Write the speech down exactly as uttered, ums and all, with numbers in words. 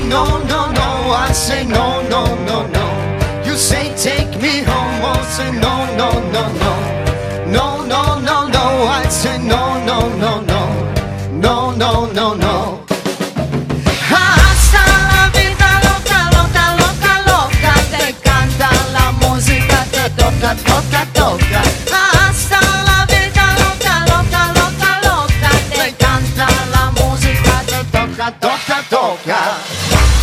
no, no, no. I say no, no, no, no. You say take me home. I say no, no, no, no. No, no, no, no. I say no, no, no, no. No, no, no, no. Hasta la vida loca, loca, loca, loca. Te canta la música, te toca, toca, toca. Hasta la vida loca, loca, loca, loca. Te canta la música, te toca, toca, toca.